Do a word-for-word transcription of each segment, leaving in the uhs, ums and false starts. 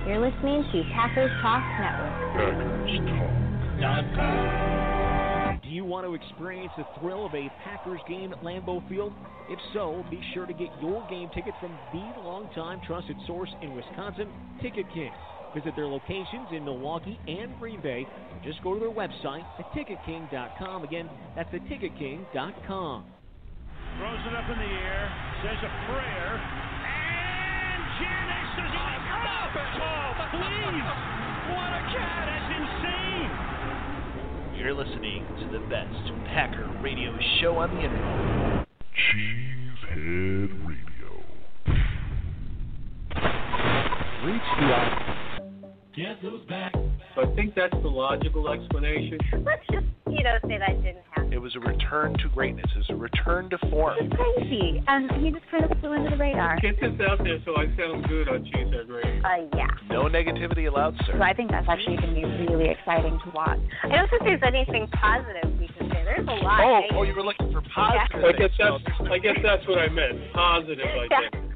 You're listening to Packers Talk Network. Packers Talk. Do you want to experience the thrill of a Packers game at Lambeau Field? If so, be sure to get your game ticket from the longtime trusted source in Wisconsin, Ticket King. Visit their locations in Milwaukee and Green Bay, or just go to their website at ticket king dot com. Again, that's at ticket king dot com. Throws it up in the air, says a prayer, and Janis does it. Oh, oh, please! What a cat! That's insane! You're listening to the best Packer radio show on the internet. Cheesehead Radio. Reach the eye. Guess who's back? So I think that's the logical explanation. Let's just, you know, say that didn't happen. It was a return to greatness. It was a return to form. It's crazy. And he just kind of flew under the radar. Get this out there so I sound good on Cheesehead Radio. Uh, yeah. No negativity allowed, sir. So I think that's actually going to be really exciting to watch. I don't think there's anything positive we can say. There's a lot. Oh, right? oh, you were looking for positive. I guess that's, I guess that's what I meant. Positive, I yeah. think.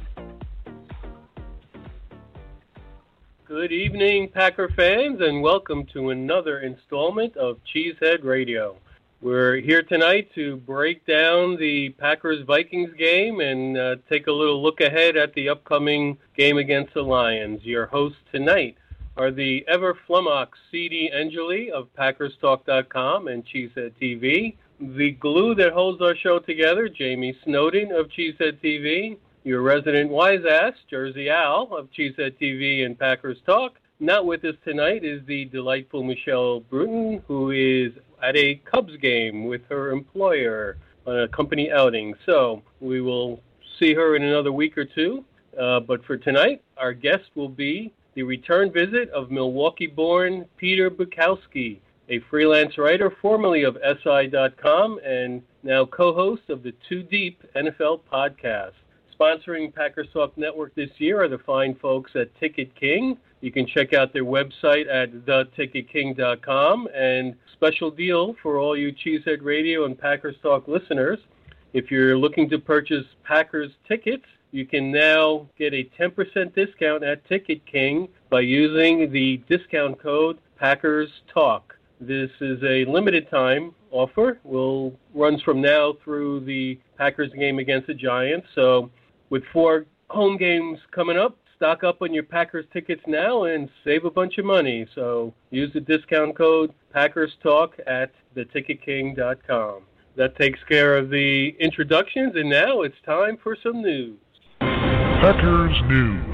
Good evening, Packer fans, and welcome to another installment of Cheesehead Radio. We're here tonight to break down the Packers-Vikings game and uh, take a little look ahead at the upcoming game against the Lions. Your hosts tonight are the ever-flummox C D Angeli of Packers Talk dot com and Cheesehead T V, the glue that holds our show together, Jamie Snowden of Cheesehead T V, your resident wise-ass, Jersey Al of Cheesehead T V and Packers Talk. Not with us tonight is the delightful Michelle Bruton, who is at a Cubs game with her employer on a company outing. So we will see her in another week or two. Uh, but for tonight, our guest will be the return visit of Milwaukee-born Peter Bukowski, a freelance writer formerly of S I dot com and now co-host of the Too Deep N F L podcast. Sponsoring Packers Talk Network this year are the fine folks at Ticket King. You can check out their website at the ticket king dot com. And special deal for all you Cheesehead Radio and Packers Talk listeners. If you're looking to purchase Packers tickets, you can now get a ten percent discount at Ticket King by using the discount code Packers Talk. This is a limited time offer. Will runs from now through the Packers game against the Giants. So with four home games coming up, stock up on your Packers tickets now and save a bunch of money. So use the discount code Packers Talk at the ticket king dot com. That takes care of the introductions, and now it's time for some news. Packers News.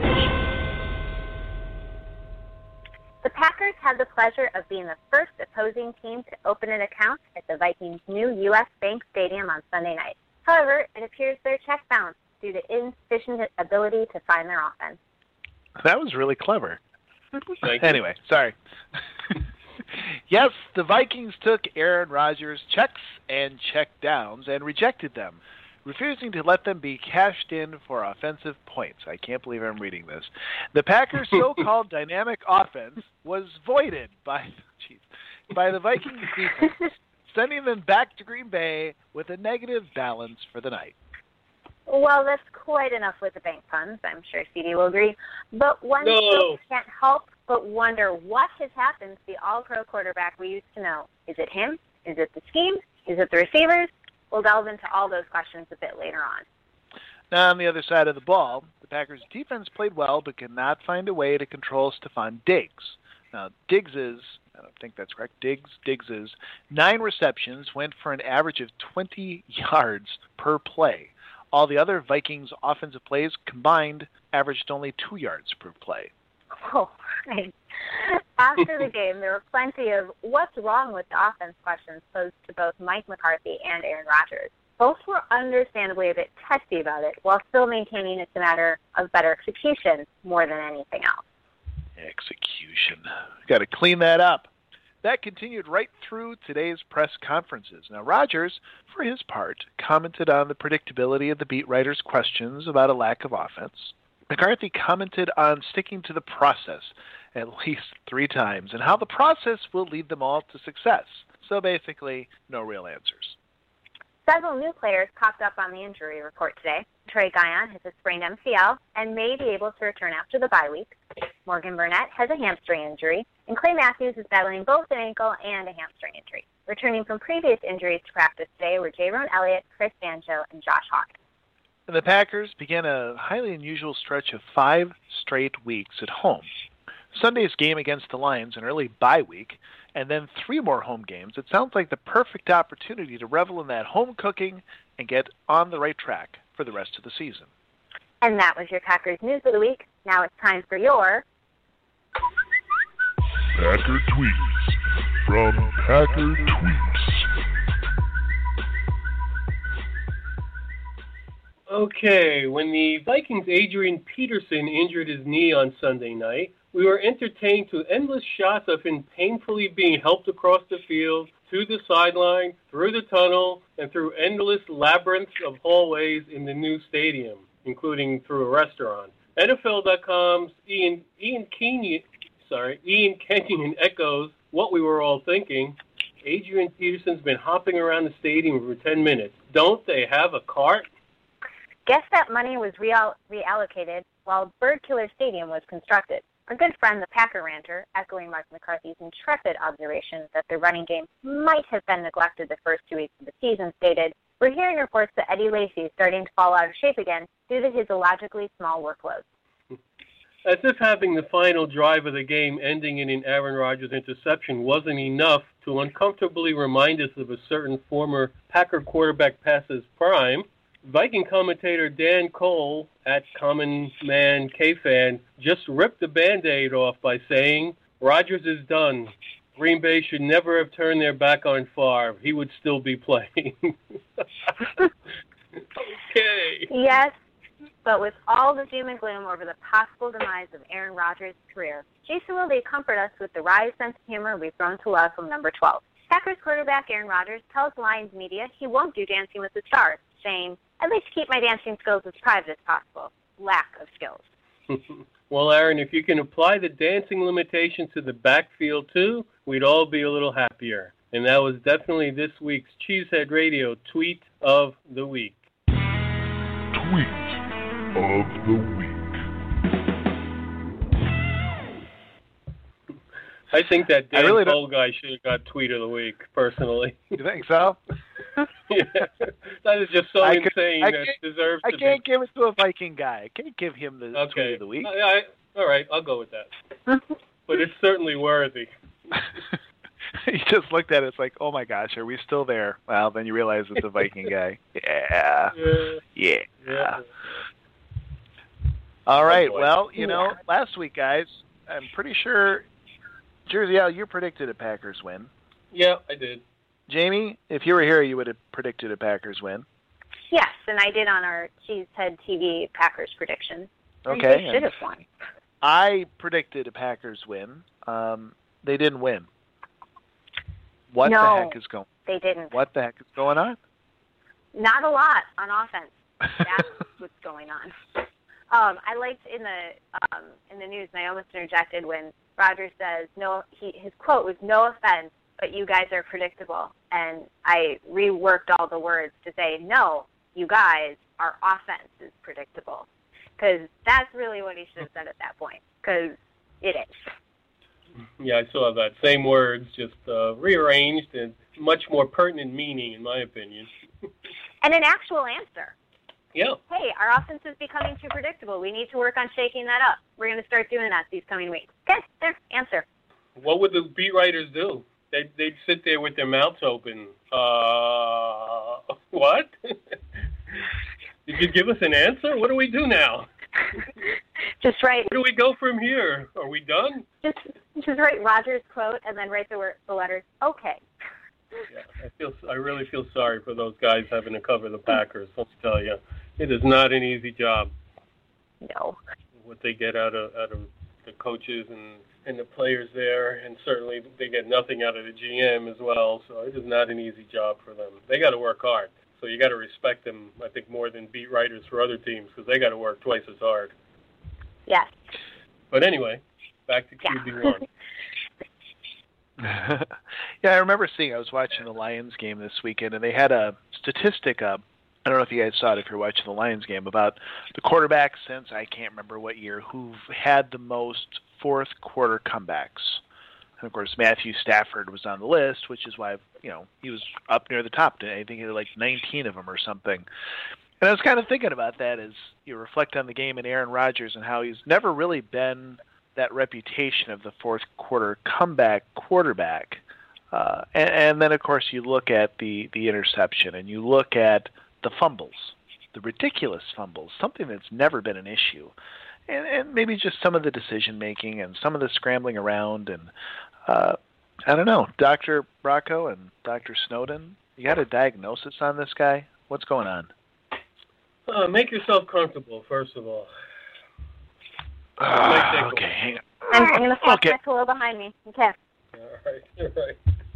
The Packers had the pleasure of being the first opposing team to open an account at the Vikings' new U S Bank Stadium on Sunday night. However, it appears their check bounced due to insufficient ability to find their offense. That was really clever. Thank anyway, sorry. Yes, the Vikings took Aaron Rodgers' checks and check downs and rejected them, refusing to let them be cashed in for offensive points. I can't believe I'm reading this. The Packers' so-called dynamic offense was voided by, geez, by the Vikings defense, sending them back to Green Bay with a negative balance for the night. Well, that's quite enough with the bank funds. I'm sure C D will agree. But one No. still can't help but wonder what has happened to the all-pro quarterback we used to know. Is it him? Is it the scheme? Is it the receivers? We'll delve into all those questions a bit later on. Now, on the other side of the ball, the Packers' defense played well but could not find a way to control Stephon Diggs. Now, Diggs's, I don't think that's correct, Diggs, Diggs's nine receptions went for an average of twenty yards per play. All the other Vikings offensive plays combined averaged only two yards per play. Oh, right. After the game, there were plenty of what's wrong with the offense questions posed to both Mike McCarthy and Aaron Rodgers. Both were understandably a bit testy about it, while still maintaining it's a matter of better execution more than anything else. Execution. Got to clean that up. That continued right through today's press conferences. Now, Rodgers, for his part, commented on the predictability of the beat writers' questions about a lack of offense. McCarthy commented on sticking to the process at least three times and how the process will lead them all to success. So basically, no real answers. Several new players popped up on the injury report today. Trey Guyon has a sprained M C L and may be able to return after the bye week. Morgan Burnett has a hamstring injury, and Clay Matthews is battling both an ankle and a hamstring injury. Returning from previous injuries to practice today were Jaron Elliott, Chris Banjo, and Josh Hawkins. And the Packers began a highly unusual stretch of five straight weeks at home. Sunday's game against the Lions, an early bye week, and then three more home games. It sounds like the perfect opportunity to revel in that home cooking and get on the right track for the rest of the season. And that was your Packers News of the Week. Now it's time for your Packer Tweets from Packer Tweets. Okay, when the Vikings' Adrian Peterson injured his knee on Sunday night, we were entertained to endless shots of him painfully being helped across the field, to the sideline, through the tunnel, and through endless labyrinths of hallways in the new stadium, including through a restaurant. N F L dot com's Ian Ian Kenyon, sorry, Ian Kenyon echoes what we were all thinking. Adrian Peterson's been hopping around the stadium for ten minutes. Don't they have a cart? Guess that money was reall- reallocated while Bird Killer Stadium was constructed. Our good friend, the Packer Ranter, echoing Mark McCarthy's intrepid observation that the running game might have been neglected the first two weeks of the season, stated, "We're hearing reports that Eddie Lacy is starting to fall out of shape again due to his illogically small workload." As if having the final drive of the game ending in an Aaron Rodgers interception wasn't enough to uncomfortably remind us of a certain former Packer quarterback past his prime, Viking commentator Dan Cole at Common Man K-Fan just ripped the Band-Aid off by saying, "Rodgers is done. Green Bay should never have turned their back on Favre. He would still be playing." Okay. Yes, but with all the doom and gloom over the possible demise of Aaron Rodgers' career, Jason Wilde comfort us with the wry sense of humor we've grown to love from number twelve. Packers quarterback Aaron Rodgers tells Lions media he won't do Dancing with the Stars, saying, "I'd like to keep my dancing skills as private as possible." Lack of skills. Well, Aaron, if you can apply the dancing limitation to the backfield, too, we'd all be a little happier. And that was definitely this week's Cheesehead Radio Tweet of the Week. Tweet of the Week. I think that Dan really Cole guy should have got Tweet of the Week, personally. You think so? Yeah, that is just so I insane could, I that can't, deserves I to can't be. give it to a Viking guy. I can't give him the Okay. Tweet of the Week. I, I, all right, I'll go with that. But it's certainly worthy. You just looked at it, it's like, oh my gosh, are we still there? Well, then you realize it's a Viking guy. Yeah. Yeah. Yeah. Yeah. All right, Oh, boy. well, you know, last week, guys, I'm pretty sure, Jersey Al, you predicted a Packers win. Yeah, I did. Jamie, if you were here, you would have predicted a Packers win. Yes, and I did on our Cheesehead T V Packers prediction. Okay. They should have won. I predicted a Packers win. Um, they didn't win. What No. the heck is going? They didn't. What the heck is going on? Not a lot on offense. That's what's going on. Um, I liked in the um, in the news, and I almost interjected when Rodgers says, "No." He, his quote was, "No offense, but you guys are predictable." And I reworked all the words to say, "No, you guys, our offense is predictable," because that's really what he should have said at that point. Because it is. Yeah, I saw that. Same words, just uh, rearranged and much more pertinent meaning, in my opinion. And an actual answer. Yeah. Hey, our offense is becoming too predictable. We need to work on shaking that up. We're going to start doing that these coming weeks. Okay, there, answer. What would the beat writers do? They'd, they'd sit there with their mouths open. Uh, what? Did you give us an answer? What do we do now? Just write. Where do we go from here? Are we done? Just, just write Rodgers' quote and then write the, word, the letters. Okay. Yeah, I feel. I really feel sorry for those guys having to cover the Packers. Let me tell you, it is not an easy job. No. What they get out of out of the coaches and, and the players there, and certainly they get nothing out of the G M as well. So it is not an easy job for them. They got to work hard. So you got to respect them, I think, more than beat writers for other teams because they got to work twice as hard. Yes. But anyway, back to Q B one. Yeah, I remember seeing, I was watching the Lions game this weekend, and they had a statistic up. I don't know if you guys saw it if you're watching the Lions game, about the quarterbacks since I can't remember what year who've had the most fourth quarter comebacks. And of course, Matthew Stafford was on the list, which is why, you know, he was up near the top. I think he had like nineteen of them or something. And I was kind of thinking about that as you reflect on the game and Aaron Rodgers and how he's never really been that reputation of the fourth quarter comeback quarterback. Uh, and, and then, of course, you look at the, the interception and you look at the fumbles, the ridiculous fumbles, something that's never been an issue. And, and maybe just some of the decision-making and some of the scrambling around. And uh, I don't know, Doctor Bracco and Doctor Snowden, you got a diagnosis on this guy? What's going on? Uh, make yourself comfortable, first of all. Uh, okay, hang on. I'm, I'm going to flip okay. my pillow behind me. Okay. All right, you're right.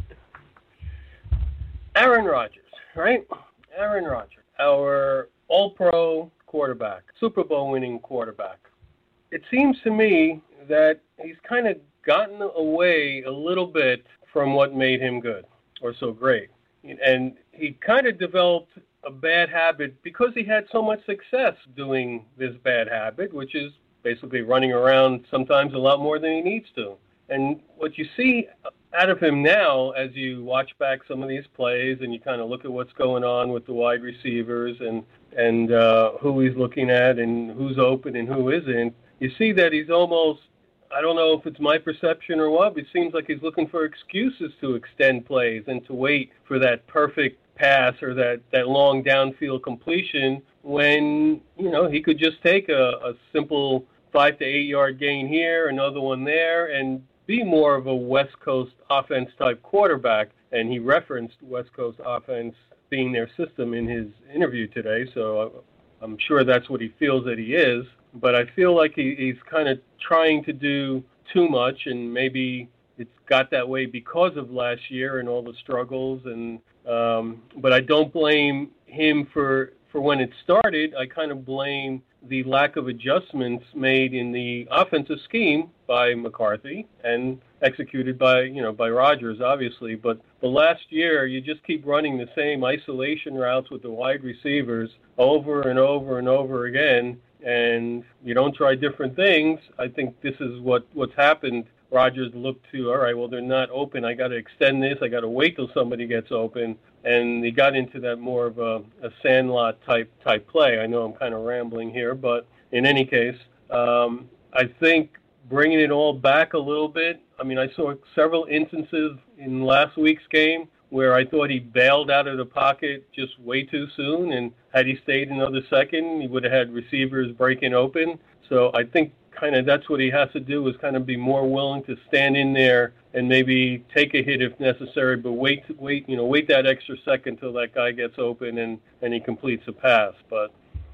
Aaron Rodgers, right? Aaron Rodgers, our all-pro quarterback, Super Bowl winning quarterback. It seems to me that he's kind of gotten away a little bit from what made him good or so great. And he kind of developed a bad habit because he had so much success doing this bad habit, which is basically running around sometimes a lot more than he needs to. And what you see out of him now, as you watch back some of these plays and you kind of look at what's going on with the wide receivers and, and uh, who he's looking at and who's open and who isn't, you see that he's almost, I don't know if it's my perception or what, but it seems like he's looking for excuses to extend plays and to wait for that perfect pass or that, that long downfield completion when, you know, he could just take a, a simple five to eight yard gain here, another one there, and be more of a West Coast offense type quarterback. And he referenced West Coast offense being their system in his interview today, so I'm sure that's what he feels that he is. But I feel like he, he's kind of trying to do too much, and maybe it's got that way because of last year and all the struggles. And um, but I don't blame him for, for when it started. I kind of blame the lack of adjustments made in the offensive scheme by McCarthy and executed by, you know, by Rodgers, obviously. But the last year, you just keep running the same isolation routes with the wide receivers over and over and over again, and you don't try different things. I think this is what, what's happened. Rodgers looked to, all right, well, they're not open. I got to extend this. I got to wait till somebody gets open. And he got into that more of a, a Sandlot type type play. I know I'm kind of rambling here, but in any case, um, I think bringing it all back a little bit. I mean, I saw several instances in last week's game where I thought he bailed out of the pocket just way too soon, and had he stayed another second, he would have had receivers breaking open. So I think kind of that's what he has to do, is kind of be more willing to stand in there and maybe take a hit if necessary, but wait, wait, you know, wait that extra second till that guy gets open and, and he completes a pass. But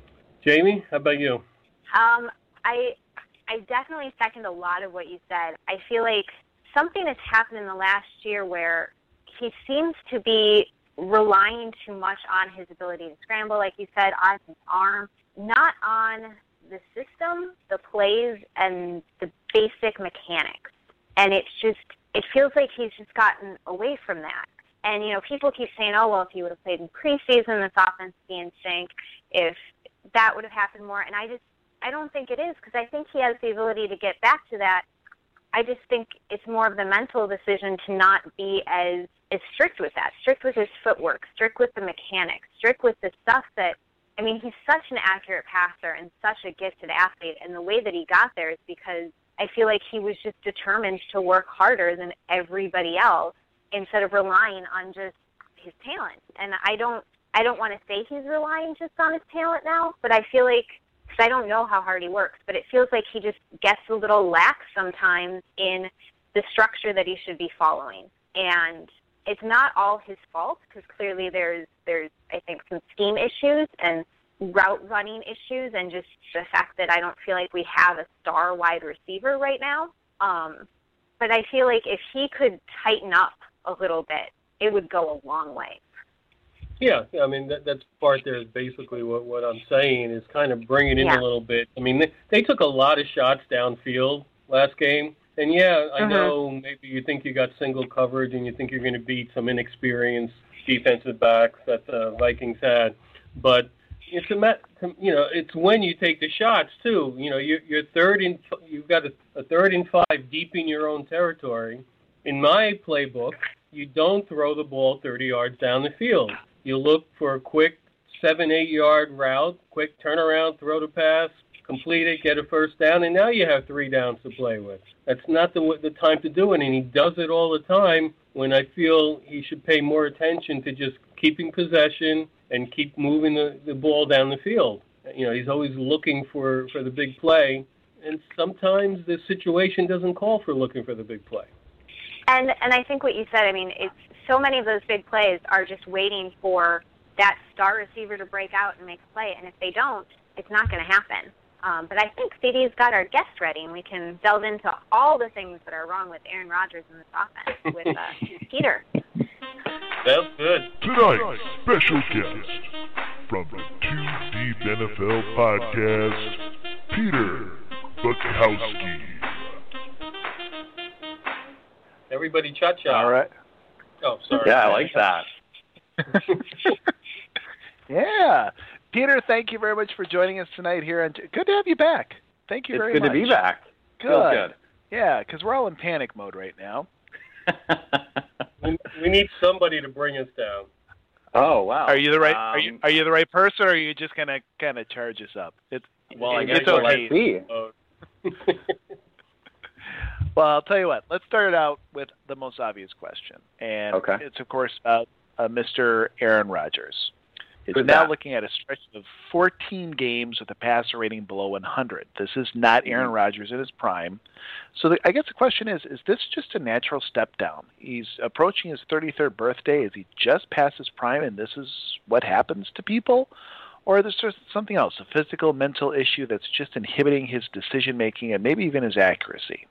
Jamie, how about you? Um, I I definitely second a lot of what you said. I feel like something has happened in the last year where he seems to be relying too much on his ability to scramble, like you said, on his arm, not on the system, the plays, and the basic mechanics. And it's just, it feels like he's just gotten away from that. And, you know, people keep saying, oh, well, if he would have played in preseason, this offense would be in sync, if that would have happened more. And I just, I don't think it is, because I think he has the ability to get back to that. I just think it's more of the mental decision to not be as, as strict with that, strict with his footwork, strict with the mechanics, strict with the stuff that, I mean, he's such an accurate passer and such a gifted athlete, and the way that he got there is because I feel like he was just determined to work harder than everybody else instead of relying on just his talent. And I don't I don't want to say he's relying just on his talent now, but I feel like, because I don't know how hard he works, but it feels like he just gets a little lax sometimes in the structure that he should be following. And it's not all his fault, because clearly there's, there's, I think, some scheme issues and route running issues, and just the fact that I don't feel like we have a star wide receiver right now. Um, but I feel like if he could tighten up a little bit, it would go a long way. Yeah, I mean, that, that's part there is basically what, what I'm saying, is kind of bring it in yeah. a little bit. I mean, they, they took a lot of shots downfield last game, And, yeah, I Mhm. know maybe you think you got single coverage and you think you're going to beat some inexperienced defensive backs that the Vikings had. But it's a met, you know, it's when you take the shots, too. You know, you're, you're third in, you've got a, a third and five deep in your own territory. In my playbook, you don't throw the ball thirty yards down the field. You look for a quick seven, eight-yard route, quick turnaround, throw the pass, complete it, get a first down, and now you have three downs to play with. That's not the the time to do it, and he does it all the time when I feel he should pay more attention to just keeping possession and keep moving the, the ball down the field. You know, he's always looking for, for the big play, and sometimes the situation doesn't call for looking for the big play. And and I think what you said, I mean, it's so many of those big plays are just waiting for that star receiver to break out and make a play, and if they don't, it's not going to happen. Um, but I think C D's got our guest ready, and we can delve into all the things that are wrong with Aaron Rodgers in this offense with uh, Peter. That's good. Tonight's special guest from the Too Deep N F L podcast, Peter Bukowski. Everybody cha-cha. All right. Oh, sorry. Yeah, I like that. Yeah. Peter, thank you very much for joining us tonight here. And good to have you back. Thank you it's very good much. to be back. Good. Feels good. Yeah, because we're all in panic mode right now. we, we need somebody to bring us down. Oh, wow. Are you the right? Um, are you are you the right person, or are you just gonna kind of charge us up? It's well, I it's guess we'll okay. let's see. Well, I'll tell you what. Let's start out with the most obvious question, and okay. it's of course about uh, Mister Aaron Rodgers. Is Who's now that? looking at a stretch of fourteen games with a passer rating below one hundred. This is not Aaron Mm-hmm. Rodgers in his prime. So the, I guess the question is, is this just a natural step down? He's approaching his thirty-third birthday. Is he just past his prime and this is what happens to people? Or is there something else, a physical, mental issue that's just inhibiting his decision-making and maybe even his accuracy?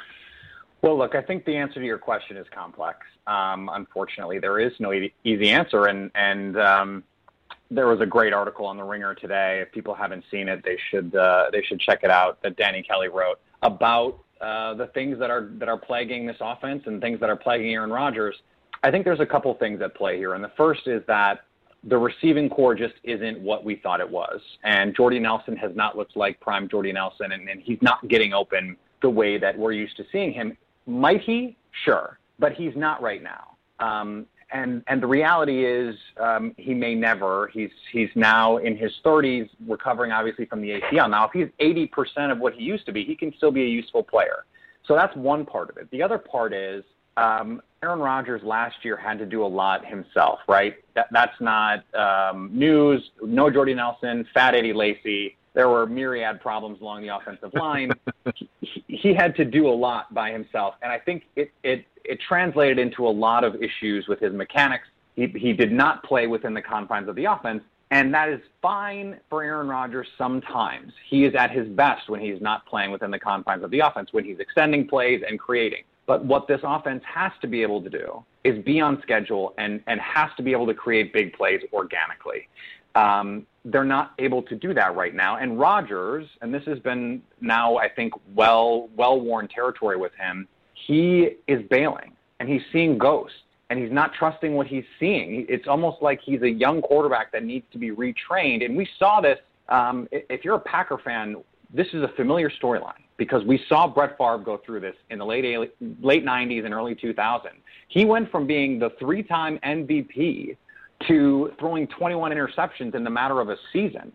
Well, look, I think the answer to your question is complex. Um, unfortunately, there is no e- easy answer, and, and um, there was a great article on The Ringer today. If people haven't seen it, they should uh, they should check it out, that Danny Kelly wrote about uh, the things that are that are plaguing this offense and things that are plaguing Aaron Rodgers. I think there's a couple things at play here, and the first is that the receiving core just isn't what we thought it was, and Jordy Nelson has not looked like prime Jordy Nelson, and, and he's not getting open the way that we're used to seeing him. Might he? Sure, but he's not right now. Um, and and the reality is um, he may never. He's he's now in his thirties, recovering obviously from the A C L. Now, if he's eighty percent of what he used to be, he can still be a useful player. So that's one part of it. The other part is um, Aaron Rodgers last year had to do a lot himself, right? That, that's not um, news. No Jordy Nelson, Fat Eddie Lacy. There were myriad problems along the offensive line. he, he had to do a lot by himself, and I think it, it, it translated into a lot of issues with his mechanics. He, he did not play within the confines of the offense, and that is fine for Aaron Rodgers sometimes. He is at his best when he's not playing within the confines of the offense, when he's extending plays and creating. But what this offense has to be able to do is be on schedule and, and has to be able to create big plays organically. Um, they're not able to do that right now. And Rodgers, and this has been now, I think, well, well-worn territory with him, he is bailing, and he's seeing ghosts, and he's not trusting what he's seeing. It's almost like he's a young quarterback that needs to be retrained. And we saw this. Um, if you're a Packer fan, this is a familiar storyline because we saw Brett Favre go through this in the late late nineties and early two thousands. He went from being the three-time M V P to throwing twenty-one interceptions in the matter of a season.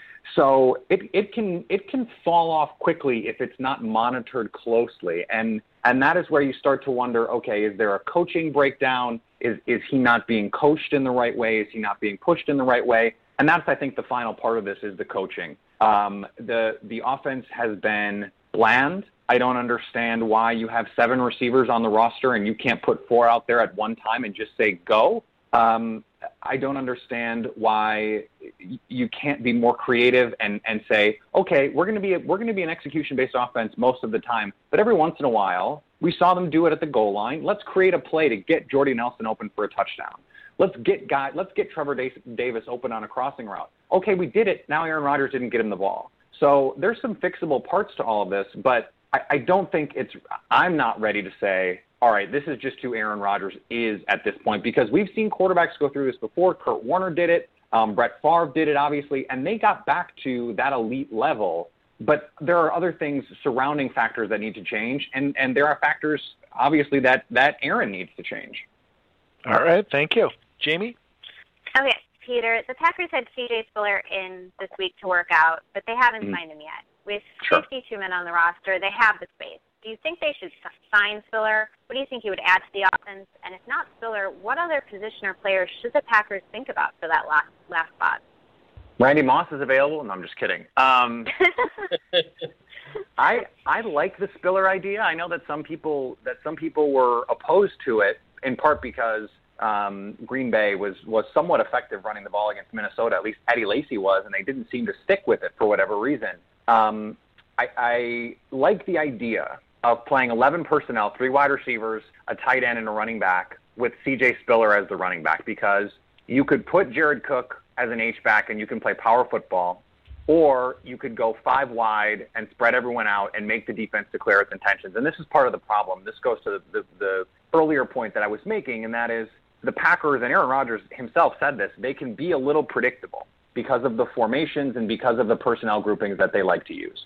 So it, it can it can fall off quickly if it's not monitored closely. And and that is where you start to wonder, okay, is there a coaching breakdown? Is is he not being coached in the right way? Is he not being pushed in the right way? And that's, I think, the final part of this is the coaching. Um, the the offense has been bland. I don't understand why you have seven receivers on the roster and you can't put four out there at one time and just say go. Um, I don't understand why you can't be more creative and, and say, okay, we're going to be a, we're going to be an execution-based offense most of the time, but every once in a while we saw them do it at the goal line. Let's create a play to get Jordy Nelson open for a touchdown. Let's get guy, let's get Trevor Davis open on a crossing route. Okay, we did it. Now Aaron Rodgers didn't get him the ball. So there's some fixable parts to all of this, but I, I don't think it's – I'm not ready to say, all right, this is just who Aaron Rodgers is at this point, because we've seen quarterbacks go through this before. Kurt Warner did it. Um, Brett Favre did it, obviously, and they got back to that elite level. But there are other things, surrounding factors that need to change, and, and there are factors, obviously, that, that Aaron needs to change. All right, thank you. Jamie? Okay, Peter, the Packers had C J Spiller in this week to work out, but they haven't mm-hmm. signed him yet. With sure. fifty-two men on the roster, they have the space. Do you think they should sign Spiller? What do you think he would add to the offense? And if not Spiller, what other position or player should the Packers think about for that last, last spot? Randy Moss is available? No, I'm just kidding. Um, I I like the Spiller idea. I know that some people that some people were opposed to it, in part because um, Green Bay was, was somewhat effective running the ball against Minnesota. At least Eddie Lacy was, and they didn't seem to stick with it for whatever reason. Um, I, I like the idea of playing eleven personnel, three wide receivers, a tight end, and a running back with C J Spiller as the running back, because you could put Jared Cook as an H-back and you can play power football, or you could go five wide and spread everyone out and make the defense declare its intentions. And this is part of the problem. This goes to the, the, the earlier point that I was making, and that is the Packers, and Aaron Rodgers himself said this, they can be a little predictable because of the formations and because of the personnel groupings that they like to use.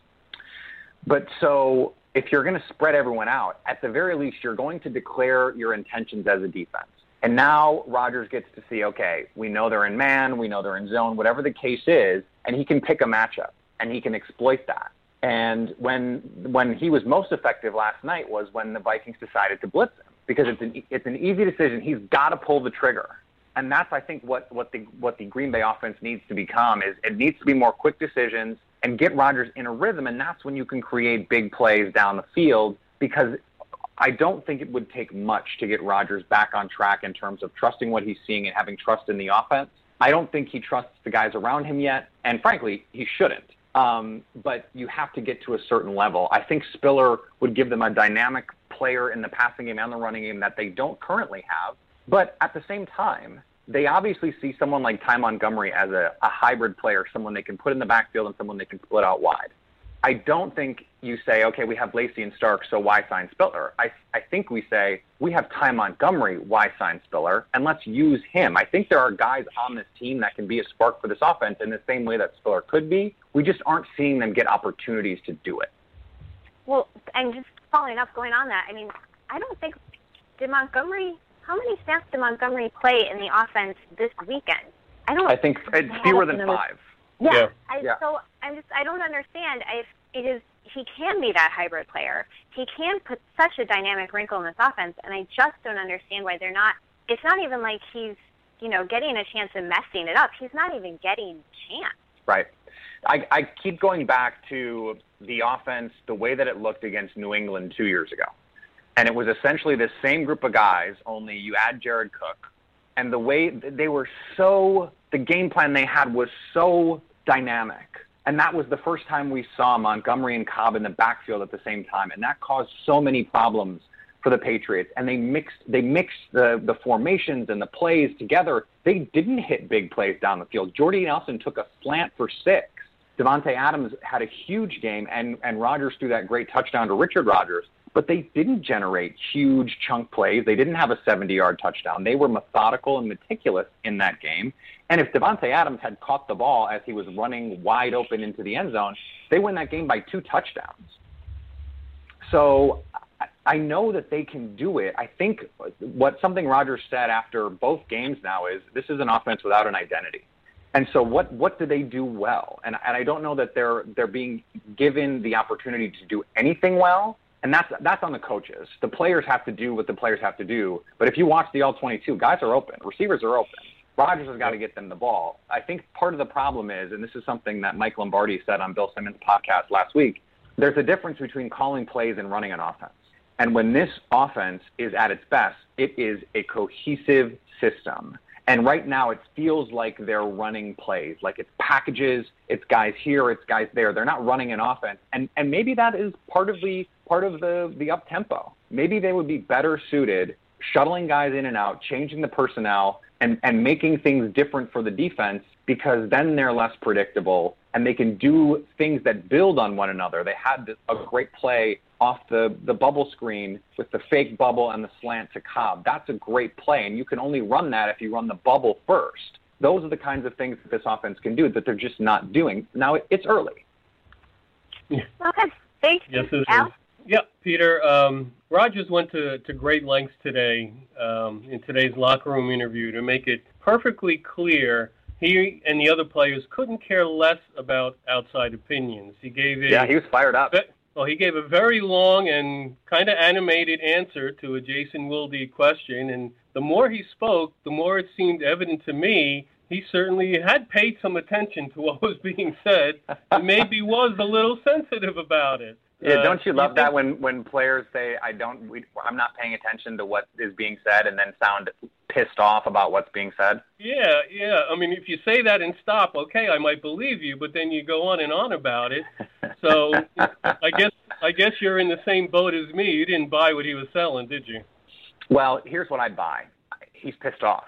But so if you're going to spread everyone out, at the very least, you're going to declare your intentions as a defense. And now Rodgers gets to see, okay, we know they're in man, we know they're in zone, whatever the case is, and he can pick a matchup, and he can exploit that. And when when he was most effective last night was when the Vikings decided to blitz him, because it's an, it's an easy decision. He's got to pull the trigger. And that's, I think, what, what the what the Green Bay offense needs to become, is it needs to be more quick decisions and get Rodgers in a rhythm, and that's when you can create big plays down the field, because I don't think it would take much to get Rodgers back on track in terms of trusting what he's seeing and having trust in the offense. I don't think he trusts the guys around him yet, and frankly, he shouldn't. Um, but you have to get to a certain level. I think Spiller would give them a dynamic player in the passing game and the running game that they don't currently have. But at the same time, they obviously see someone like Ty Montgomery as a, a hybrid player, someone they can put in the backfield and someone they can split out wide. I don't think you say, okay, we have Lacy and Stark, so why sign Spiller? I, I think we say, we have Ty Montgomery, why sign Spiller? And let's use him. I think there are guys on this team that can be a spark for this offense in the same way that Spiller could be. We just aren't seeing them get opportunities to do it. Well, and just following up, going on that, I mean, I don't think, did Montgomery, how many snaps did Montgomery play in the offense this weekend? I don't. I think it's fewer than five. Yeah, yeah. I, yeah. So I'm just, I don't understand. I, it is, he can be that hybrid player. He can put such a dynamic wrinkle in this offense, and I just don't understand why they're not. It's not even like he's, you know, getting a chance of messing it up. He's not even getting a chance. Right. I, I keep going back to the offense, the way that it looked against New England two years ago. And it was essentially the same group of guys, only you add Jared Cook. And the way they were so, the game plan they had was so dynamic. And that was the first time we saw Montgomery and Cobb in the backfield at the same time. And that caused so many problems for the Patriots. And they mixed they mixed the, the formations and the plays together. They didn't hit big plays down the field. Jordy Nelson took a slant for six. Devontae Adams had a huge game, and, and Rodgers threw that great touchdown to Richard Rodgers. But they didn't generate huge chunk plays. They didn't have a seventy-yard touchdown. They were methodical and meticulous in that game. And if Devontae Adams had caught the ball as he was running wide open into the end zone, they win that game by two touchdowns. So I know that they can do it. I think what something Rodgers said after both games now is this is an offense without an identity. And so what, what do they do well? And, and I don't know that they're they're being given the opportunity to do anything well. And that's that's on the coaches. The players have to do what the players have to do. But if you watch the all twenty-two, guys are open. Receivers are open. Rodgers has got to get them the ball. I think part of the problem is, and this is something that Mike Lombardi said on Bill Simmons' podcast last week, there's a difference between calling plays and running an offense. And when this offense is at its best, it is a cohesive system. And right now it feels like they're running plays, like it's packages, it's guys here, it's guys there. They're not running an offense. And and maybe that is part of the part of the, the up-tempo. Maybe they would be better suited shuttling guys in and out, changing the personnel, and, and making things different for the defense, because then they're less predictable and they can do things that build on one another. They had this, a great play off the, the bubble screen with the fake bubble and the slant to Cobb. That's a great play, and you can only run that if you run the bubble first. Those are the kinds of things that this offense can do that they're just not doing. Now, it's early. Okay. Thanks. Yes, it Al? is. Yeah, Peter, um, Rodgers went to, to great lengths today um, in today's locker room interview to make it perfectly clear he and the other players couldn't care less about outside opinions. He gave a, Yeah, he was fired up. Well, he gave a very long and kind of animated answer to a Jason Wilde question, and the more he spoke, the more it seemed evident to me he certainly had paid some attention to what was being said and maybe was a little sensitive about it. Yeah, Uh, don't you love you that think- when, when players say, I don't, we, I'm not paying attention to what is being said and then sound pissed off about what's being said? Yeah, yeah. I mean, if you say that and stop, okay, I might believe you, but then you go on and on about it. So I guess I guess you're in the same boat as me. You didn't buy what he was selling, did you? Well, here's what I'd buy. He's pissed off.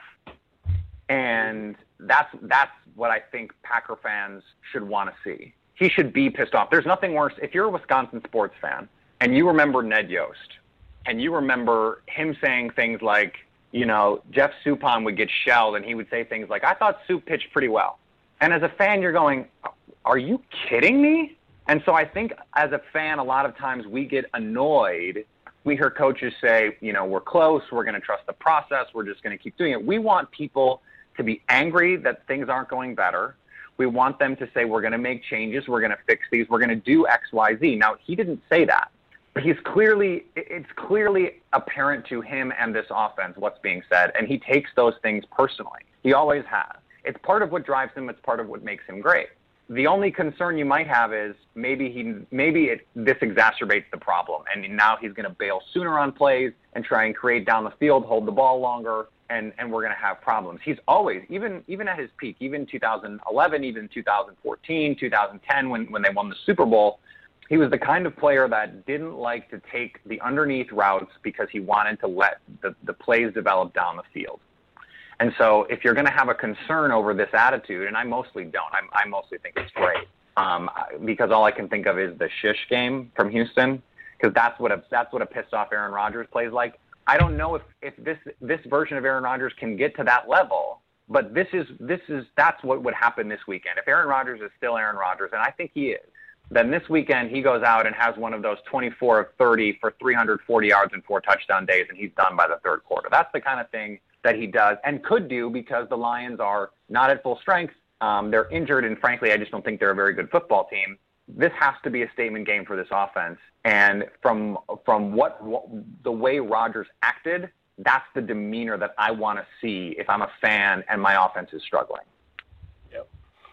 And that's that's what I think Packer fans should want to see. He should be pissed off. There's nothing worse. If you're a Wisconsin sports fan and you remember Ned Yost and you remember him saying things like, you know, Jeff Suppan would get shelled and he would say things like, I thought Sup pitched pretty well. And as a fan, you're going, are you kidding me? And so I think as a fan, a lot of times we get annoyed. We hear coaches say, you know, we're close, we're going to trust the process, we're just going to keep doing it. We want people to be angry that things aren't going better. We want them to say, we're going to make changes, we're going to fix these, we're going to do X, Y, Z. Now, he didn't say that, but he's clearly, it's clearly apparent to him and this offense what's being said, and he takes those things personally. He always has. It's part of what drives him, it's part of what makes him great. The only concern you might have is maybe he maybe it, this exacerbates the problem, and now he's going to bail sooner on plays and try and create down the field, hold the ball longer, and, and we're going to have problems. He's always, even even at his peak, even two thousand eleven, even two thousand fourteen, two thousand ten, when, when they won the Super Bowl, he was the kind of player that didn't like to take the underneath routes because he wanted to let the, the plays develop down the field. And so if you're going to have a concern over this attitude, and I mostly don't, I, I mostly think it's great, um, because all I can think of is the shish game from Houston, because that's what a, that's what a pissed off Aaron Rodgers plays like. I don't know if, if this this version of Aaron Rodgers can get to that level, but this is this is that's what would happen this weekend. If Aaron Rodgers is still Aaron Rodgers, and I think he is, then this weekend he goes out and has one of those twenty-four of thirty for three hundred forty yards and four touchdown days, and he's done by the third quarter. That's the kind of thing that he does and could do because the Lions are not at full strength. Um, they're injured, and frankly, I just don't think they're a very good football team. This has to be a statement game for this offense. And from from what, what the way Rodgers acted, that's the demeanor that I want to see if I'm a fan and my offense is struggling. Yep.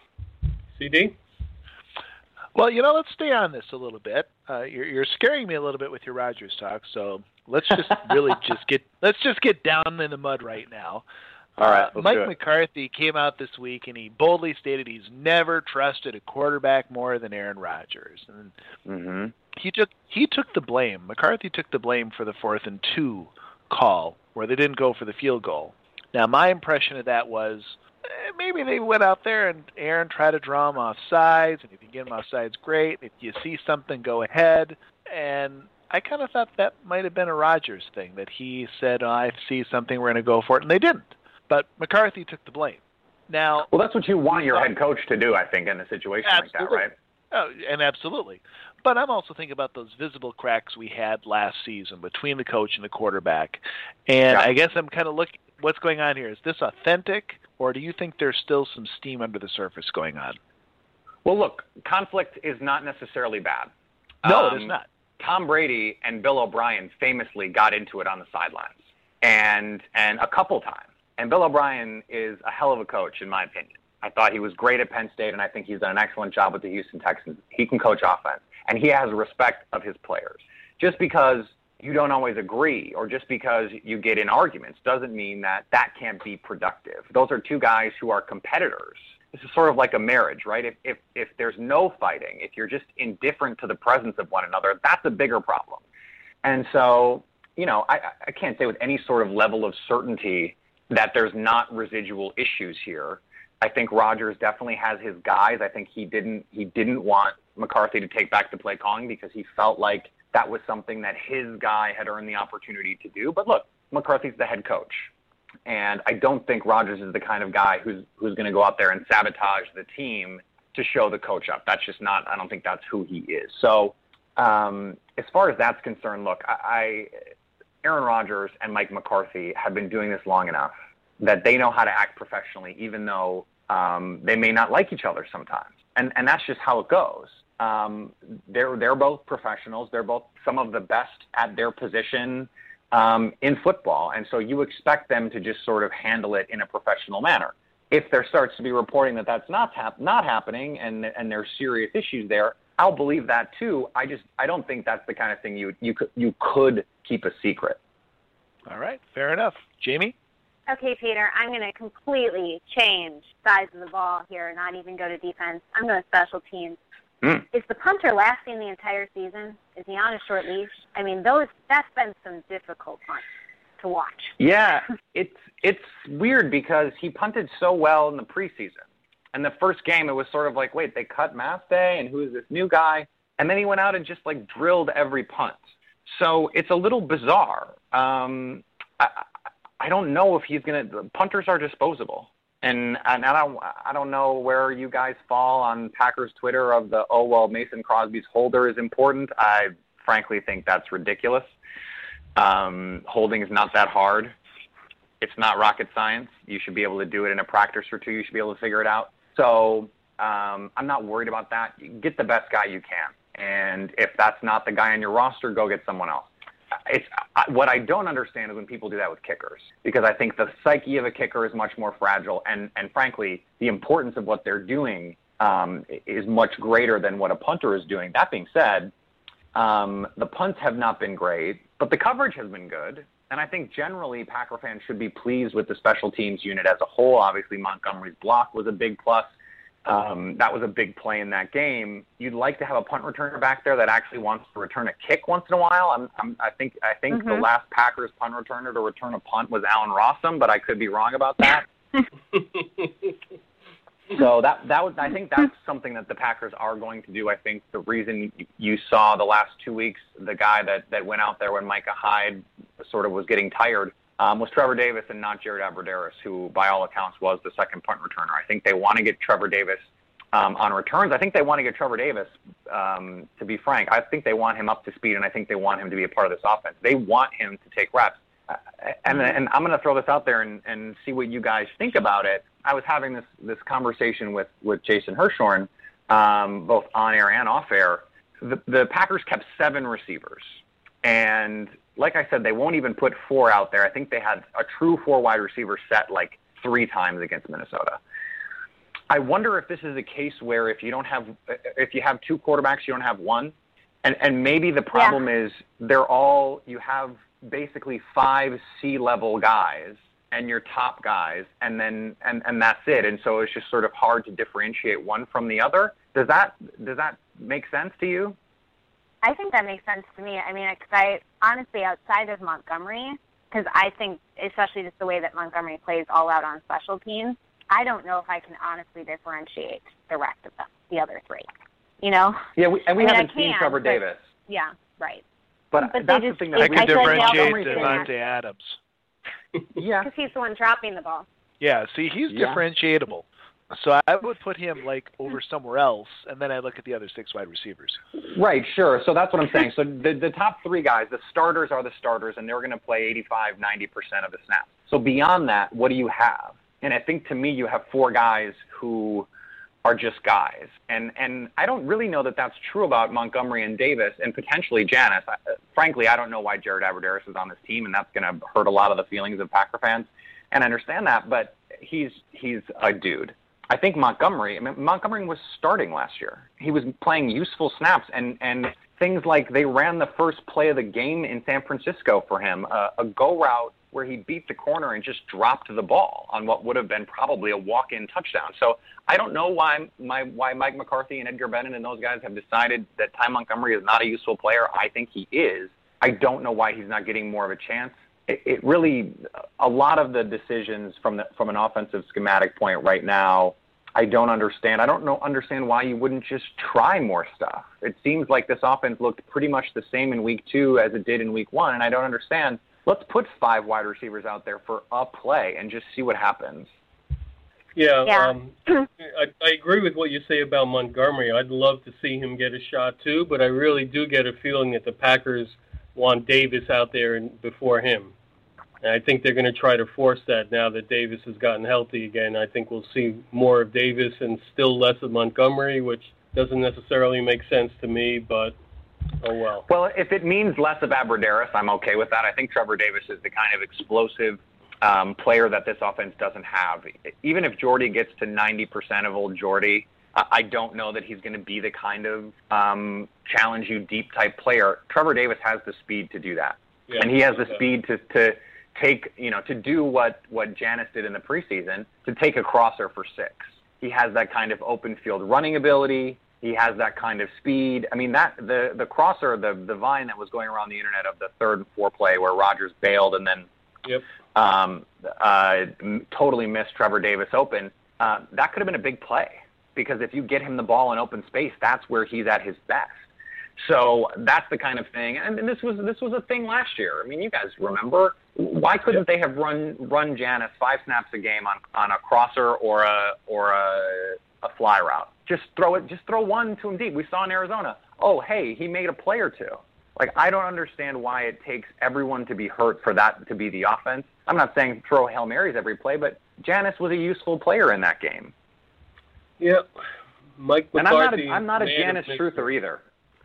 C D? Well, you know, let's stay on this a little bit. Uh, you're, you're scaring me a little bit with your Rodgers talk, so let's just really just get let's just get down in the mud right now. All right, uh, Mike McCarthy came out this week and he boldly stated he's never trusted a quarterback more than Aaron Rodgers, and mm-hmm. he took he took the blame. McCarthy took the blame for the fourth and two call where they didn't go for the field goal. Now, my impression of that was eh, maybe they went out there and Aaron tried to draw him off sides, and if you get him off sides, great. If you see something, go ahead. And I kind of thought that might have been a Rodgers thing, that he said, oh, I see something, we're going to go for it, and they didn't. But McCarthy took the blame. Now, well, that's what you want your head coach to do, I think, in a situation absolutely. like that, right? Oh, and absolutely. But I'm also thinking about those visible cracks we had last season between the coach and the quarterback. And yeah. I guess I'm kind of looking, what's going on here? Is this authentic, or do you think there's still some steam under the surface going on? Well, look, conflict is not necessarily bad. No, um, it is not. Tom Brady and Bill O'Brien famously got into it on the sidelines, and and a couple times. And Bill O'Brien is a hell of a coach, in my opinion. I thought he was great at Penn State, and I think he's done an excellent job with the Houston Texans. He can coach offense, and he has respect of his players. Just because you don't always agree or just because you get in arguments doesn't mean that that can't be productive. Those are two guys who are competitors. This is sort of like a marriage, right? If, if, if there's no fighting, if you're just indifferent to the presence of one another, that's a bigger problem. And so, you know, I, I can't say with any sort of level of certainty that there's not residual issues here. I think Rodgers definitely has his guys. I think he didn't he didn't want McCarthy to take back the play calling because he felt like that was something that his guy had earned the opportunity to do. But look, McCarthy's the head coach. And I don't think Rodgers is the kind of guy who's who's going to go out there and sabotage the team to show the coach up. That's just not, I don't think that's who he is. So um, as far as that's concerned, look, I, I Aaron Rodgers and Mike McCarthy have been doing this long enough that they know how to act professionally, even though um, they may not like each other sometimes. And and that's just how it goes. Um, they're they're both professionals. They're both some of the best at their position um, in football, and so you expect them to just sort of handle it in a professional manner. If there starts to be reporting that that's not hap- not happening, and and there's serious issues there, I'll believe that too. I just I don't think that's the kind of thing you you could you could keep a secret. All right, fair enough, Jamie. Okay, Peter, I'm going to completely change sides of the ball here, not even go to defense. I'm going to special teams. Mm. Is the punter lasting the entire season? Is he on a short leash? I mean, those that's been some difficult punts to watch. Yeah, it's it's weird because he punted so well in the preseason. And the first game, it was sort of like, wait, they cut Maste, and who is this new guy? And then he went out and just, like, drilled every punt. So it's a little bizarre. Um, I, I don't know if he's going to – punters are disposable. And, and I don't I don't know where you guys fall on Packers Twitter of the, oh, well, Mason Crosby's holder is important. I frankly think that's ridiculous. Um, holding is not that hard. It's not rocket science. You should be able to do it in a practice or two. You should be able to figure it out. So um, I'm not worried about that. Get the best guy you can. And if that's not the guy on your roster, go get someone else. It's what I don't understand is when people do that with kickers, because I think the psyche of a kicker is much more fragile, and, and frankly, the importance of what they're doing um, is much greater than what a punter is doing. That being said, um, the punts have not been great, but the coverage has been good, and I think generally Packer fans should be pleased with the special teams unit as a whole. Obviously, Montgomery's block was a big plus. Um, that was a big play in that game. You'd like to have a punt returner back there that actually wants to return a kick once in a while. I'm, I'm, I think I think mm-hmm. the last Packers punt returner to return a punt was Allen Rossum, but I could be wrong about that. So that that was, I think that's something that the Packers are going to do. I think the reason you saw the last two weeks the guy that, that went out there when Micah Hyde sort of was getting tired Um, was Trevor Davis and not Jared Abbrederis, who, by all accounts, was the second punt returner. I think they want to get Trevor Davis um, on returns. I think they want to get Trevor Davis, um, to be frank. I think they want him up to speed, and I think they want him to be a part of this offense. They want him to take reps. Uh, and, and I'm going to throw this out there and, and see what you guys think about it. I was having this, this conversation with, with Jason Hirschhorn, um, both on air and off air. The, the Packers kept seven receivers, and like I said, they won't even put four out there. I think they had a true four wide receiver set like three times against Minnesota. I wonder if this is a case where if you don't have, if you have two quarterbacks, you don't have one. And and maybe the problem yeah. is they're all, you have basically five C-level guys and your top guys, and then and, and that's it. And so it's just sort of hard to differentiate one from the other. Does that does that make sense to you? I think that makes sense to me. I mean, because I honestly, outside of Montgomery, because I think, especially just the way that Montgomery plays all out on special teams, I don't know if I can honestly differentiate the rest of them, the other three. You know? Yeah, we, and we I mean, haven't can, seen Trevor but, Davis. Yeah, right. But, but that's just, the thing that I can I differentiate Devontae Devontae Adams. Yeah, because he's the one dropping the ball. Yeah, see, he's yeah. differentiatable. So I would put him, like, over somewhere else, and then I look at the other six wide receivers. Right, sure. So that's what I'm saying. So the, the top three guys, the starters are the starters, and they're going to play eighty-five, ninety percent of the snaps. So beyond that, what do you have? And I think, to me, you have four guys who are just guys. And and I don't really know that that's true about Montgomery and Davis and potentially Janis. I, frankly, I don't know why Jared Abbrederis is on this team, and that's going to hurt a lot of the feelings of Packer fans. And I understand that, but he's he's a dude. I think Montgomery, I mean, Montgomery was starting last year. He was playing useful snaps, and, and things like they ran the first play of the game in San Francisco for him, uh, a go route where he beat the corner and just dropped the ball on what would have been probably a walk-in touchdown. So I don't know why my why Mike McCarthy and Edgar Bennett and those guys have decided that Ty Montgomery is not a useful player. I think he is. I don't know why he's not getting more of a chance. It, it really, a lot of the decisions from the, from an offensive schematic point right now, I don't understand. I don't know understand why you wouldn't just try more stuff. It seems like this offense looked pretty much the same in week two as it did in week one, and I don't understand. Let's put five wide receivers out there for a play and just see what happens. Yeah, yeah. Um, I, I agree with what you say about Montgomery. I'd love to see him get a shot too, but I really do get a feeling that the Packers want Davis out there and before him. And I think they're going to try to force that now that Davis has gotten healthy again. I think we'll see more of Davis and still less of Montgomery, which doesn't necessarily make sense to me, but oh well. Well, if it means less of Abbrederis, I'm okay with that. I think Trevor Davis is the kind of explosive um, player that this offense doesn't have. Even if Jordy gets to ninety percent of old Jordy, I don't know that he's going to be the kind of um, challenge you deep type player. Trevor Davis has the speed to do that. Yeah, and he has the okay. speed to, to take, you know, to do what, what Janis did in the preseason, to take a crosser for six. He has that kind of open field running ability. He has that kind of speed. I mean, that the, the crosser, the, the vine that was going around the internet of the third and four play where Rodgers bailed and then yep. um, uh, totally missed Trevor Davis open, uh, that could have been a big play. Because if you get him the ball in open space, that's where he's at his best. So that's the kind of thing. And, and this was this was a thing last year. I mean, you guys remember. Why couldn't they have run run Janis five snaps a game on, on a crosser or a or a, a fly route? Just throw it. Just throw one to him deep. We saw in Arizona. Oh, hey, he made a play or two. Like, I don't understand why it takes everyone to be hurt for that to be the offense. I'm not saying throw Hail Marys every play, but Janis was a useful player in that game. Yeah, Mike McCarthy. And I'm not a, I'm not a Janis truther either.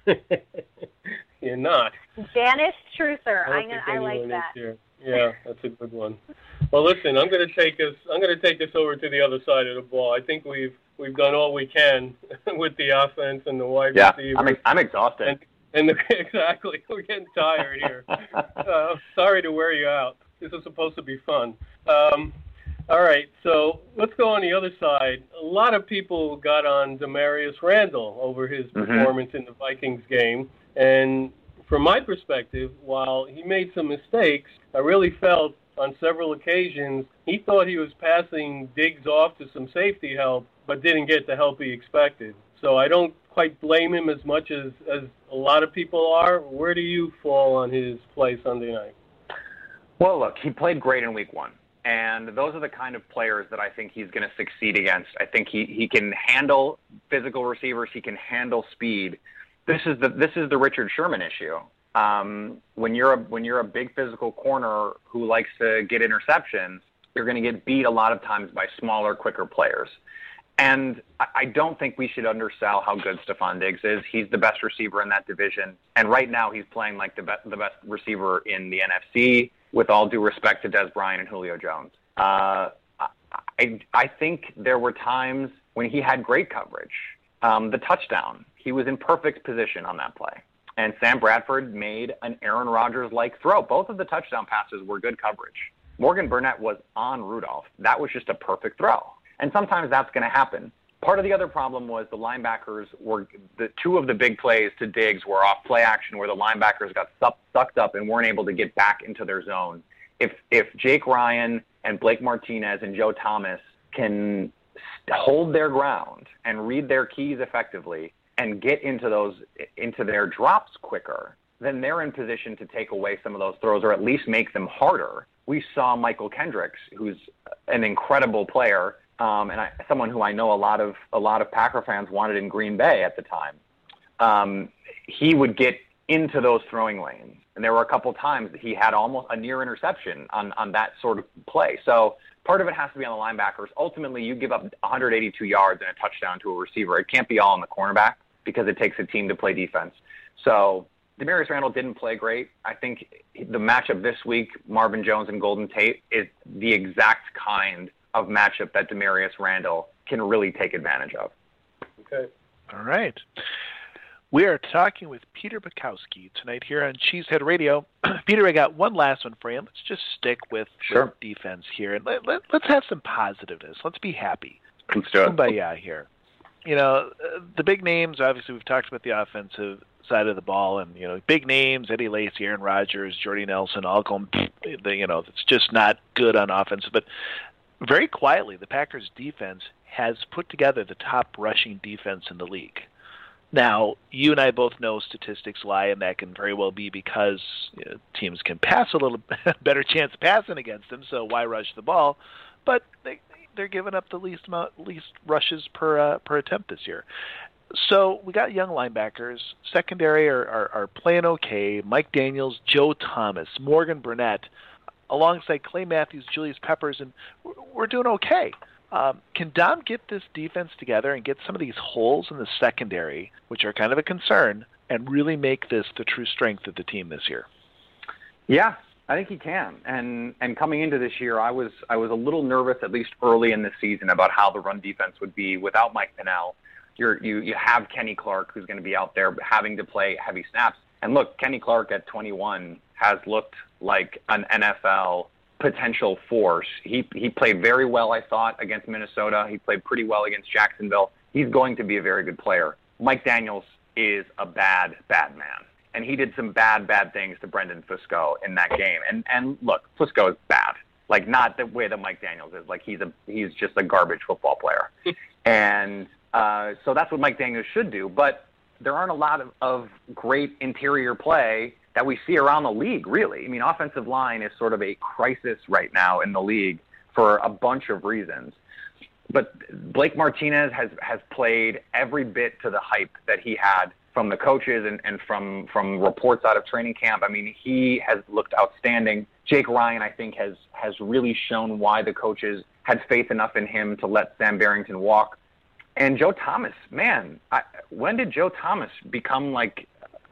You're not. Janis truther. I, I, gonna, I like that. Here. Yeah, that's a good one. Well, listen, I'm going to take us. I'm going to take us over to the other side of the ball. I think we've we've done all we can with the offense and the wide yeah, receivers. I'm I'm exhausted. And, and the, exactly, we're getting tired here. uh, sorry to wear you out. This is supposed to be fun. Um, All right, so let's go on the other side. A lot of people got on Damarious Randall over his mm-hmm. performance in the Vikings game. And from my perspective, while he made some mistakes, I really felt on several occasions he thought he was passing Diggs off to some safety help, but didn't get the help he expected. So I don't quite blame him as much as, as a lot of people are. Where do you fall on his play Sunday night? Well, look, he played great in week one. And those are the kind of players that I think he's going to succeed against. I think he, he can handle physical receivers. He can handle speed. This is the this is the Richard Sherman issue. Um, when you're a when you're a big physical corner who likes to get interceptions, you're going to get beat a lot of times by smaller, quicker players. And I, I don't think we should undersell how good Stephon Diggs is. He's the best receiver in that division, and right now he's playing like the best the best receiver in the N F C. With all due respect to Des Bryant and Julio Jones. Uh, I, I think there were times when he had great coverage. Um, the touchdown, he was in perfect position on that play. And Sam Bradford made an Aaron Rodgers-like throw. Both of the touchdown passes were good coverage. Morgan Burnett was on Rudolph. That was just a perfect throw. And sometimes that's going to happen. Part of the other problem was the linebackers were the two of the big plays to Diggs were off play action where the linebackers got sucked up and weren't able to get back into their zone. If if Jake Ryan and Blake Martinez and Joe Thomas can hold their ground and read their keys effectively and get into those into their drops quicker, then they're in position to take away some of those throws or at least make them harder. We saw Michael Kendricks, who's an incredible player. Um, and I, someone who I know a lot of a lot of Packer fans wanted in Green Bay at the time. Um, he would get into those throwing lanes, and there were a couple times that he had almost a near interception on, on that sort of play. So part of it has to be on the linebackers. Ultimately, you give up one hundred eighty-two yards and a touchdown to a receiver. It can't be all on the cornerback because it takes a team to play defense. So Damarious Randall didn't play great. I think the matchup this week, Marvin Jones and Golden Tate, is the exact kind of matchup that Damarious Randall can really take advantage of. Okay. All right. We are talking with Peter Bukowski tonight here on Cheesehead Radio. Peter, I got one last one for you. Let's just stick with, sure. with defense here. and let, let, Let's have some positiveness. Let's be happy. Let's do it. Kumbaya here. You know, the big names, obviously we've talked about the offensive side of the ball, and, you know, big names, Eddie Lacy, Aaron Rodgers, Jordy Nelson, all going, you know, it's just not good on offense. But very quietly, the Packers' defense has put together the top rushing defense in the league. Now, you and I both know statistics lie, and that can very well be because you know, teams can pass a little better chance of passing against them, so why rush the ball? But they, they're giving up the least amount, least rushes per uh, per attempt this year. So we got young linebackers. Secondary are, are, are playing okay. Mike Daniels, Joe Thomas, Morgan Burnett, alongside Clay Matthews, Julius Peppers, and we're doing okay. Um, can Dom get this defense together and get some of these holes in the secondary, which are kind of a concern, and really make this the true strength of the team this year? Yeah, I think he can. And and coming into this year, I was I was a little nervous, at least early in the season, about how the run defense would be without Mike Pennell. You're, you you have Kenny Clark, who's going to be out there having to play heavy snaps. And look, Kenny Clark at twenty-one has looked like an N F L potential force. He he played very well, I thought, against Minnesota. He played pretty well against Jacksonville. He's going to be a very good player. Mike Daniels is a bad, bad man. And he did some bad, bad things to Brendan Fusco in that game. And and look, Fusco is bad. Like, not the way that Mike Daniels is. Like, he's a he's just a garbage football player. and uh, so that's what Mike Daniels should do. But there aren't a lot of, of great interior play that we see around the league, really. I mean, offensive line is sort of a crisis right now in the league for a bunch of reasons. But Blake Martinez has, has played every bit to the hype that he had from the coaches and, and from, from reports out of training camp. I mean, he has looked outstanding. Jake Ryan, I think, has, has really shown why the coaches had faith enough in him to let Sam Barrington walk. And Joe Thomas, man, I, when did Joe Thomas become like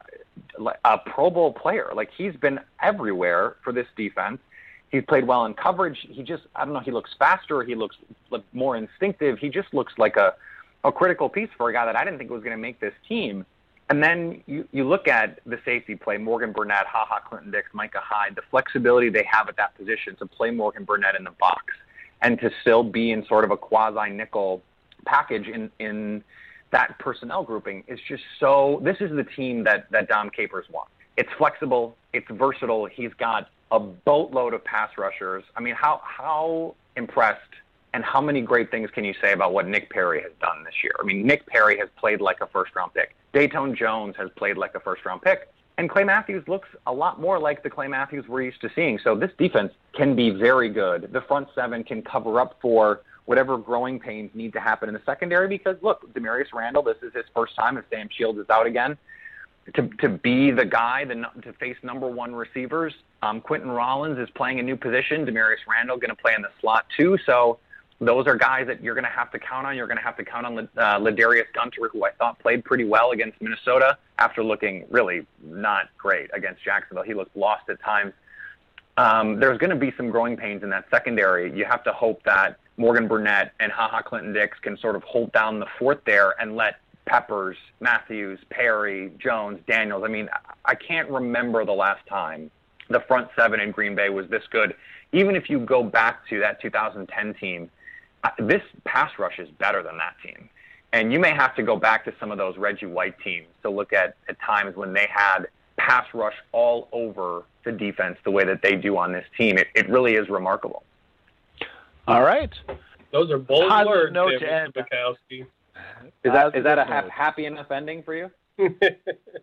a Pro Bowl player? Like, he's been everywhere for this defense. He's played well in coverage. He just, I don't know, he looks faster. He looks more instinctive. He just looks like a, a critical piece for a guy that I didn't think was going to make this team. And then you, you look at the safety play, Morgan Burnett, HaHa Clinton Dix, Micah Hyde, the flexibility they have at that position to play Morgan Burnett in the box and to still be in sort of a quasi-nickel package in, in that personnel grouping is just so, this is the team that, that Dom Capers wants. It's flexible, it's versatile, he's got a boatload of pass rushers. I mean, how how impressed and how many great things can you say about what Nick Perry has done this year? I mean, Nick Perry has played like a first-round pick. Dayton Jones has played like a first-round pick. And Clay Matthews looks a lot more like the Clay Matthews we're used to seeing. So this defense can be very good. The front seven can cover up for whatever growing pains need to happen in the secondary because, look, Demarius Randall, this is his first time if Sam Shields is out again. To to be the guy the, to face number one receivers. Um, Quentin Rollins is playing a new position. Demarius Randall going to play in the slot too. So those are guys that you're going to have to count on. You're going to have to count on uh, Ladarius Gunter, who I thought played pretty well against Minnesota after looking really not great against Jacksonville. He looked lost at times. Um, there's going to be some growing pains in that secondary. You have to hope that Morgan Burnett and HaHa Clinton Dix can sort of hold down the fort there and let Peppers, Matthews, Perry, Jones, Daniels. I mean, I can't remember the last time the front seven in Green Bay was this good. Even if you go back to that two thousand ten team, this pass rush is better than that team. And you may have to go back to some of those Reggie White teams to look at, at times when they had pass rush all over the defense the way that they do on this team. It, it really is remarkable. All right. Those are bold Positive words, note Mister to end. Bukowski. Is that is that a ha- happy enough ending for you? It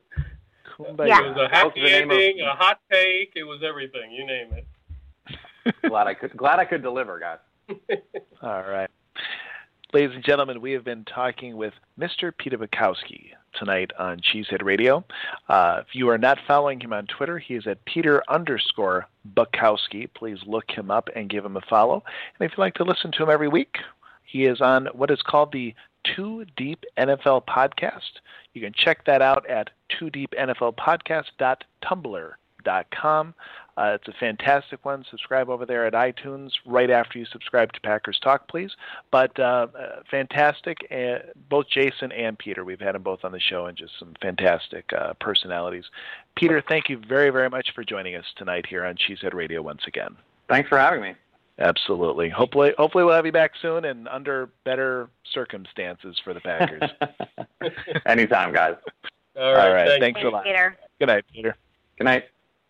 Yeah. was a happy ending, a hot take. It was everything. You name it. glad I could glad I could deliver, guys. All right. Ladies and gentlemen, we have been talking with Mister Peter Bukowski tonight on Cheesehead Radio. Uh, if you are not following him on Twitter, he is at Peter underscore Bukowski. Please look him up and give him a follow. And if you'd like to listen to him every week, he is on what is called the Two Deep N F L Podcast. You can check that out at two deep N F L podcast dot tumblr dot com. Uh, it's a fantastic one. Subscribe over there at iTunes right after you subscribe to Packers Talk, please. But uh, uh, fantastic. Uh, both Jason and Peter, we've had them both on the show, and just some fantastic uh, personalities. Peter, thank you very, very much for joining us tonight here on Cheesehead Radio once again. Thanks for having me. Absolutely. Hopefully, hopefully we'll have you back soon and under better circumstances for the Packers. Anytime, guys. All right. All right. Thanks, Thanks a lot. Peter. Good night, Peter. Good night.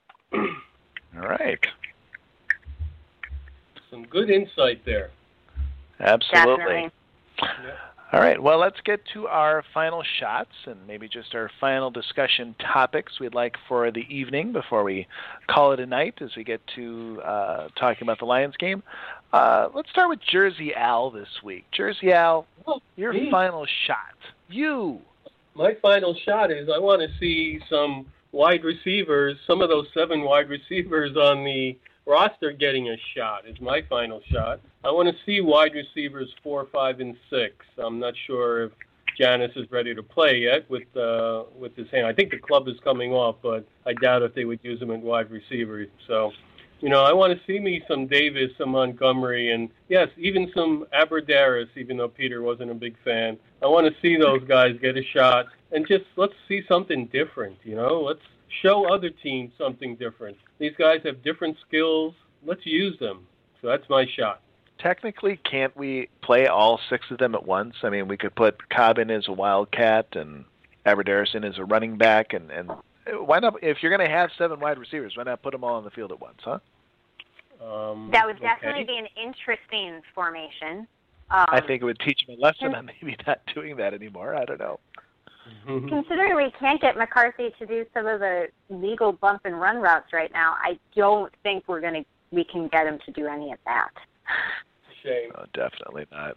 All right. Some good insight there. Absolutely. Definitely. Yep. All right, well, let's get to our final shots and maybe just our final discussion topics we'd like for the evening before we call it a night as we get to uh, talking about the Lions game. Uh, let's start with Jersey Al this week. Jersey Al, Oh, your me? final shot. You. My final shot is I want to see some wide receivers, some of those seven wide receivers on the roster getting a shot is my final shot. I want to see wide receivers four, five, and six. I'm not sure if Janis is ready to play yet with uh, with his hand. I think the club is coming off, but I doubt if they would use him at wide receiver. So, you know, I want to see me some Davis, some Montgomery, and yes, even some Aberdaris, even though Peter wasn't a big fan. I want to see those guys get a shot and just let's see something different, you know. Let's show other teams something different. These guys have different skills. Let's use them. So that's my shot. Technically, can't we play all six of them at once? I mean, we could put Cobb in as a wildcat and Aberdaris in as a running back, and, and why not? If you're going to have seven wide receivers, why not put them all on the field at once, huh? Um, That would definitely okay. be an interesting formation. Um, I think it would teach them a lesson on maybe not doing that anymore. I don't know. Considering we can't get McCarthy to do some of the legal bump and run routes right now, I don't think we're gonna we can get him to do any of that. Shame. No, definitely not.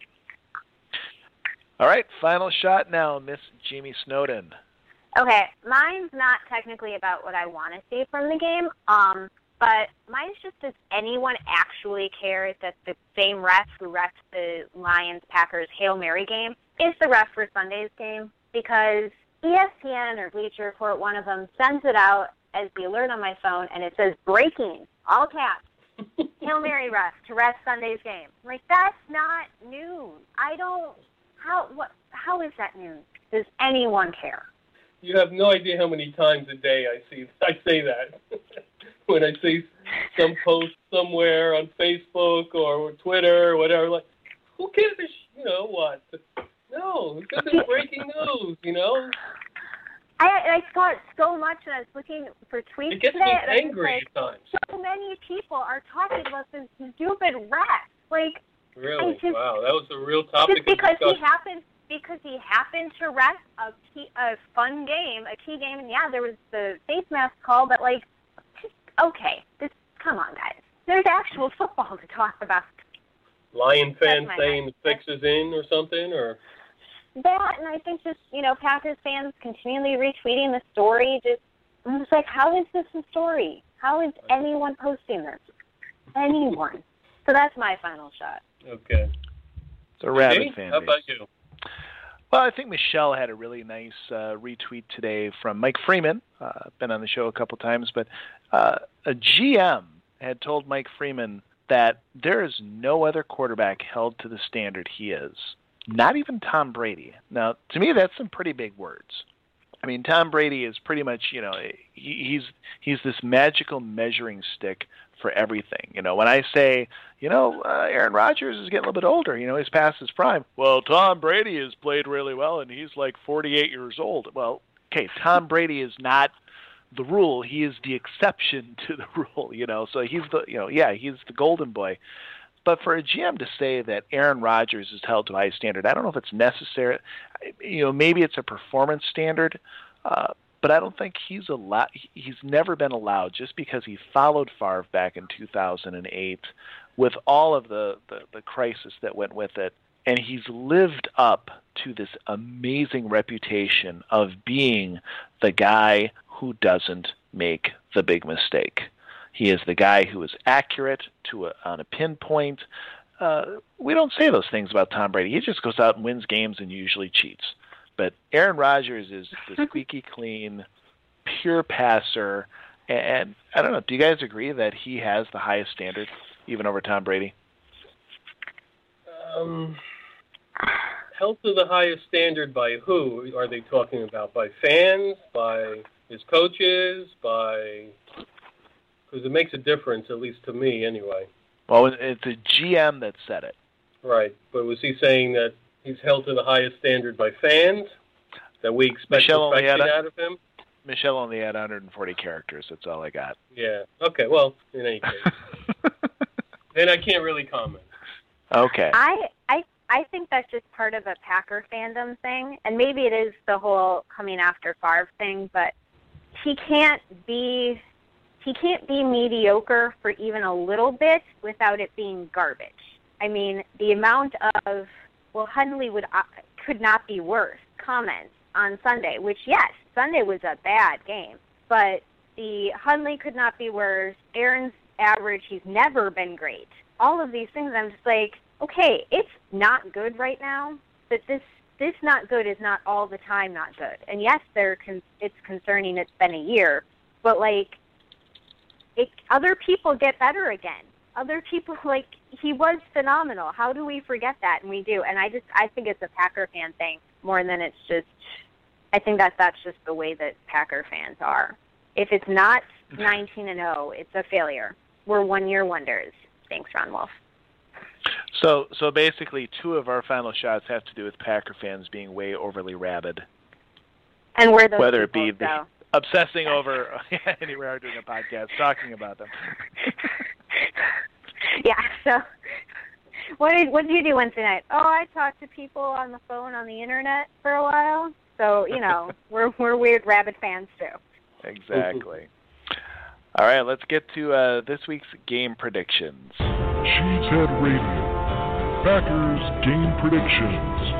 All right, final shot now, Miss Jamie Snowden. Okay, mine's not technically about what I want to see from the game, um, but mine's just does anyone actually care that the same ref who refed the Lions-Packers Hail Mary game is the ref for Sunday's game? Because E S P N or Bleacher Report, one of them, sends it out as the alert on my phone, and it says, breaking, all caps, Hail Mary ref to ref Sunday's game. Like, that's not news. I don't, how, what, how is that news? Does anyone care? You have no idea how many times a day I see I say that. When I see some post somewhere on Facebook or Twitter or whatever, like, who cares, you know, what? No, because it's breaking news, you know? I I saw it so much, and I was looking for tweets It gets today, me and I was angry like, at times. so many people are talking about this stupid ref. Like, Really? just- Wow, that was a real topic just because of discussion. he happened because he happened to ref a key, a fun game, a key game, and yeah, there was the face mask call, but like, just, okay, this come on, guys. There's actual football to talk about. Lion fans my saying bad. the fix is in or something, or That, and I think just, you know, Packers fans continually retweeting the story. Just, I'm just like, how is this a story? How is anyone posting this? Anyone. So that's my final shot. okay. It's a rabid Jay, fan how base. about you? Well, I think Michelle had a really nice uh, retweet today from Mike Freeman. Uh, been on the show a couple times, but uh, a G M had told Mike Freeman that there is no other quarterback held to the standard he is. Not even Tom Brady. Now, to me, that's some pretty big words. I mean, Tom Brady is pretty much, you know, he, he's he's this magical measuring stick for everything. You know, when I say, you know, uh, Aaron Rodgers is getting a little bit older, you know, he's past his prime. Well, Tom Brady has played really well, and he's like forty-eight years old. Well, okay, Tom Brady is not the rule. He is the exception to the rule, you know. So he's the, you know, yeah, he's the golden boy. But for a G M to say that Aaron Rodgers is held to a high standard, I don't know if it's necessary. You know, maybe it's a performance standard, uh, but I don't think he's allowed. He's never been allowed, just because he followed Favre back in two thousand eight with all of the, the, the crisis that went with it, and he's lived up to this amazing reputation of being the guy who doesn't make the big mistake. He is the guy who is accurate to a, on a pinpoint. Uh, we don't say those things about Tom Brady. He just goes out and wins games and usually cheats. But Aaron Rodgers is the squeaky clean, pure passer. And, and I don't know, do you guys agree that he has the highest standard, even over Tom Brady? Um, held to the highest standard by who are they talking about? By fans? By his coaches? By... Because it makes a difference, at least to me, anyway. Well, it's a G M that said it. Right, but was he saying that he's held to the highest standard by fans? That we expect Michelle perfection only had a- out of him? Michelle only had one hundred forty characters. That's all I got. Yeah. Okay, well, in any case. Then I can't really comment. Okay. I I I think that's just part of a Packer fandom thing, and maybe it is the whole coming after Favre thing, but he can't be he can't be mediocre for even a little bit without it being garbage. I mean, the amount of, well, Hundley would uh, could not be worse comments on Sunday, which, yes, Sunday was a bad game, but the Hundley could not be worse, Aaron's average, he's never been great. All of these things, I'm just like, okay, it's not good right now, but this this not good is not all the time not good. And yes, they're con- it's concerning it's been a year, but, like, it, other people get better again. Other people, like, he was phenomenal. How do we forget that? And we do. And I just, I think it's a Packer fan thing more than it's just, I think that that's just the way that Packer fans are. If it's not nineteen and oh, it's a failure. We're one-year wonders. Thanks, Ron Wolf. So, so basically, two of our final shots have to do with Packer fans being way overly rabid. And where those whether it people be the, go. obsessing over, and we are doing a podcast talking about them. Yeah. So, what did what did you do Wednesday night? Oh, I talked to people on the phone on the internet for a while. So you know, we're we're weird rabid fans too. Exactly. All right, let's get to uh, this week's game predictions. Cheesehead Radio, Packers game predictions.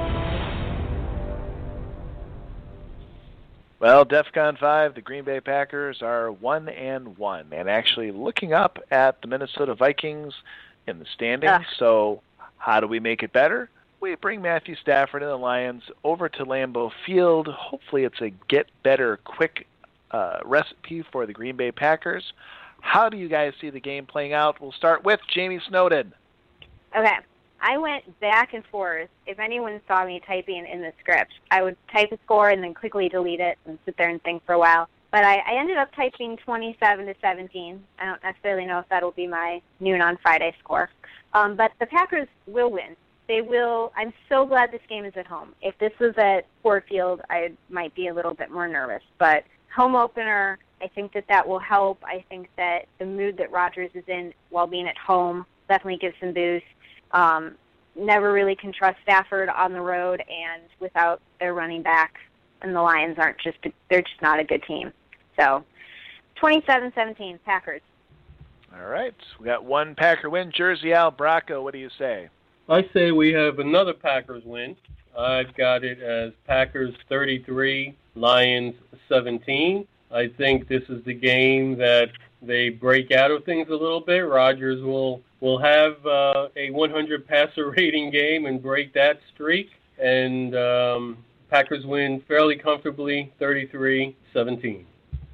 Well, DEFCON five, the Green Bay Packers are one and one, and actually looking up at the Minnesota Vikings in the standings. Ugh. So, how do we make it better? We bring Matthew Stafford and the Lions over to Lambeau Field. Hopefully, it's a get better quick uh, recipe for the Green Bay Packers. How do you guys see the game playing out? We'll start with Jamie Snowden. Okay. I went back and forth. If anyone saw me typing in the script, I would type a score and then quickly delete it and sit there and think for a while. But I, I ended up typing twenty-seven to seventeen. I don't necessarily know if that'll be my noon on Friday score. Um, but the Packers will win. They will. I'm so glad this game is at home. If this was at Ford Field, I might be a little bit more nervous. But home opener, I think that that will help. I think that the mood that Rodgers is in while being at home definitely gives some boost. Um, never really can trust Stafford on the road and without their running back, and the Lions aren't just, they're just not a good team. So, twenty-seven seventeen, Packers. All right. We got one Packer win. Jersey Al, Bracco, what do you say? I say we have another Packers win. I've got it as Packers thirty-three, Lions seventeen. I think this is the game that they break out of things a little bit. Rodgers will will have uh, a one hundred passer rating game and break that streak. And um, Packers win fairly comfortably, thirty-three seventeen.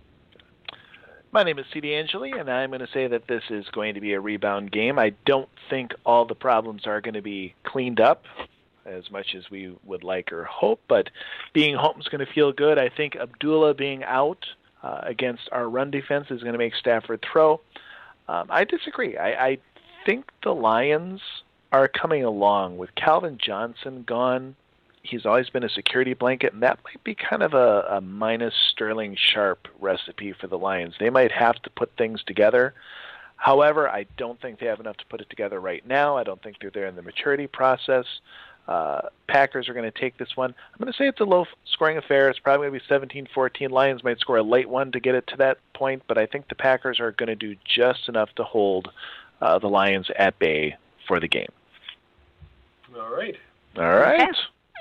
My name is C D Angeli, and I'm going to say that this is going to be a rebound game. I don't think all the problems are going to be cleaned up as much as we would like or hope, but being home is going to feel good. I think Abdullah being out uh, against our run defense is going to make Stafford throw. Um, I disagree. I, I think the Lions are coming along. With Calvin Johnson gone, he's always been a security blanket, and that might be kind of a, a minus Sterling Sharp recipe for the Lions. They might have to put things together. However, I don't think they have enough to put it together right now. I don't think they're there in the maturity process. Uh, Packers are going to take this one. I'm going to say it's a low-scoring affair. It's probably going to be seventeen fourteen. Lions might score a late one to get it to that point, but I think the Packers are going to do just enough to hold uh, the Lions at bay for the game. All right. All right. Okay.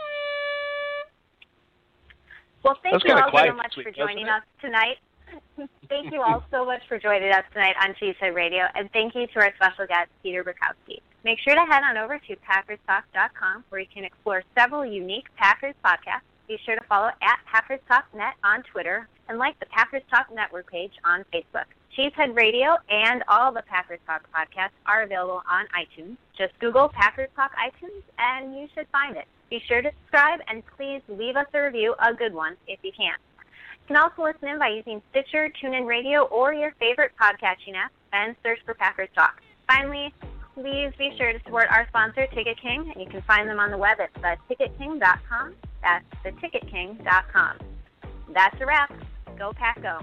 Well, thank you all so much for joining us tonight. Thank you all so much for joining us tonight on Cheesehead Radio, and thank you to our special guest, Peter Bukowski. Make sure to head on over to Packers Talk dot com, where you can explore several unique Packers podcasts. Be sure to follow at Packers Talk Net on Twitter, and like the Packers Talk Network page on Facebook. Cheesehead Radio and all the Packers Talk podcasts are available on iTunes. Just Google Packers Talk iTunes, and you should find it. Be sure to subscribe, and please leave us a review, a good one, if you can. You can also listen in by using Stitcher, TuneIn Radio, or your favorite podcasting app, and search for Packers Talk. Finally, please be sure to support our sponsor, Ticket King, and you can find them on the web at the ticket king dot com. That's the ticket king dot com. That's a wrap. Go Pack Go.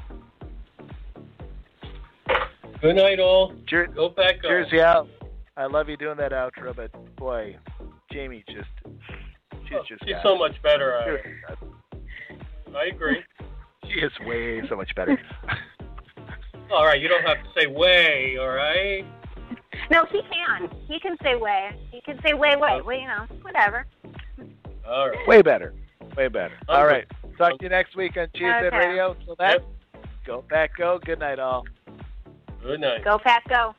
Good night, all. Jer- Go Pack Go. Jersey Al, I love you doing that outro, but boy, Jamie just, she's Oh, just she's got so it. much better. Uh, I agree. She is way so much better. All right, you don't have to say way, all right? No, he can. He can say way. He can say way, way. Well, you know, whatever. All right. Way better. Way better. Okay. All right. Talk to you next week on Cheesehead Okay. Radio. Until then, Yep. go Pack Go. Good night, all. Good night. Go, Pat, go.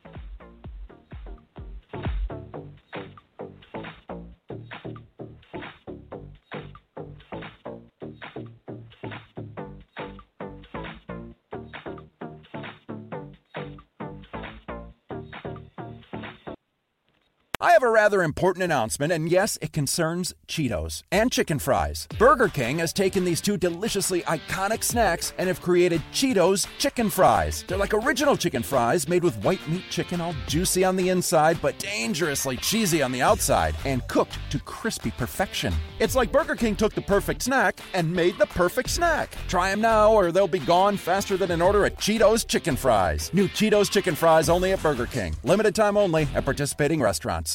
I have a rather important announcement, and yes, it concerns Cheetos and chicken fries. Burger King has taken these two deliciously iconic snacks and have created Cheetos chicken fries. They're like original chicken fries made with white meat chicken, all juicy on the inside, but dangerously cheesy on the outside, and cooked to crispy perfection. It's like Burger King took the perfect snack and made the perfect snack. Try them now, or they'll be gone faster than an order at Cheetos chicken fries. New Cheetos chicken fries only at Burger King. Limited time only at participating restaurants.